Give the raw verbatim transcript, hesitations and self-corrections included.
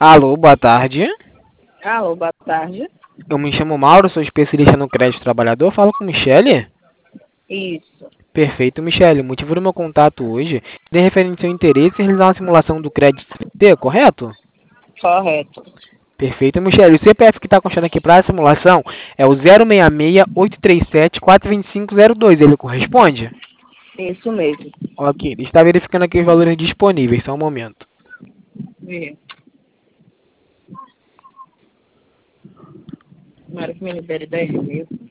Alô, boa tarde. Alô, boa tarde. Eu me chamo Mauro, sou especialista no crédito trabalhador. Falo com Michele? Isso. Perfeito, Michele. O motivo do meu contato hoje é referente ao seu interesse em realizar uma simulação do crédito C P T, correto? Correto. Perfeito, Michele. O C P F que está constando aqui para a simulação é o zero seis seis, oito três sete, quatro dois cinco zero dois. Ele corresponde? Isso mesmo. Ok, ele está verificando aqui os valores disponíveis. Só um momento. Vê. Tomara que me libere dez mil.